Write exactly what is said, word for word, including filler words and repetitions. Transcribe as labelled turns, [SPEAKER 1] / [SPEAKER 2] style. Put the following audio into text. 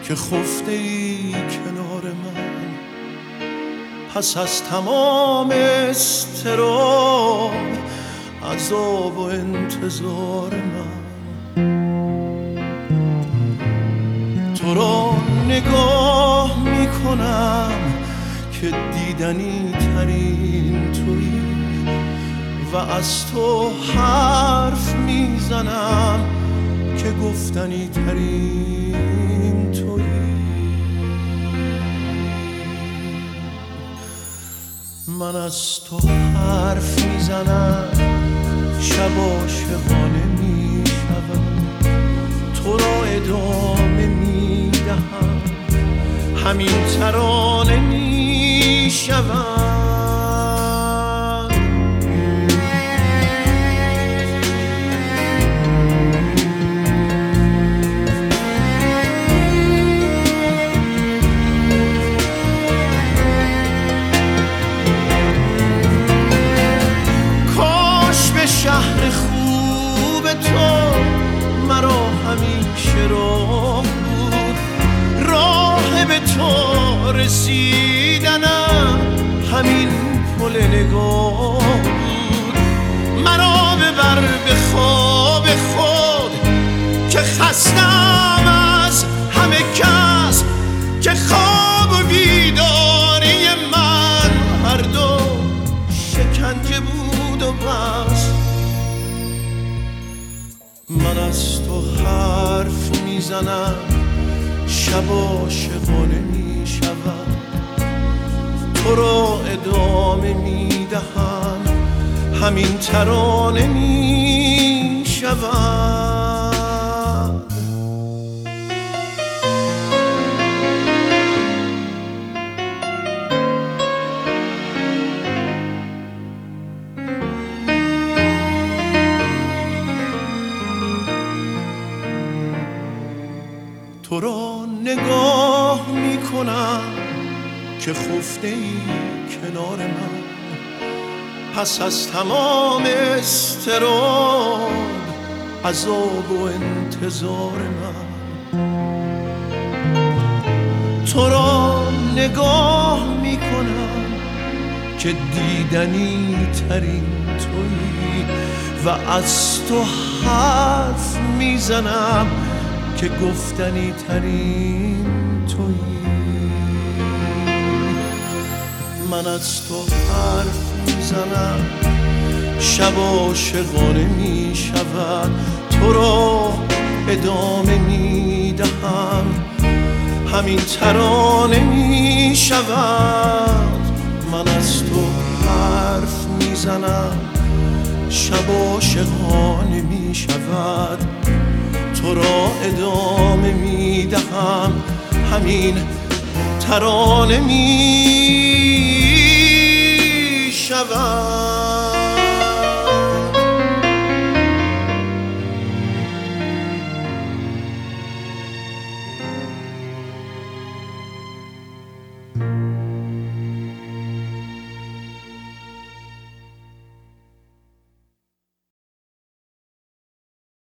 [SPEAKER 1] که خفته ای کنار من. پس از تمام اضطراب، عذاب و انتظار من، تو را نگاه میکنم که دیدنی ترین تویی و از تو حرف میزنم که گفتنی ترین تویی. من از تو حرف میزنم، شب عاشقانه میشوم، تو را ادامه میدهم، همین ترانه میشوم. شهر خوب تو مرا همیشه راه بود، راه به تو رسیدنم همین پل نگاه بود. مرا ببر به خواب خود که خستم از همه کس، که خواب و بیداری من هر دو شکنجه بود و بس. من از تو حرف میزنم، شب عاشقانه میشوم، تو را ادامه میدهم، همین ترانه میشوم. تو را نگاه میکنم که خفته ای کنار من. پس از تمام اضطراب، عذاب و انتظار من، تو را نگاه میکنم که دیدنی ترین تویی و از تو حرف میزنم که گفتنی ترین تویی. من از تو حرف میزنم، شب عاشقانه میشود، تو را ادامه میدهم، همین ترانه میشود. من از تو حرف میزنم، شب عاشقانه میشود، تو را ادامه میدهم، همین ترانه میشود.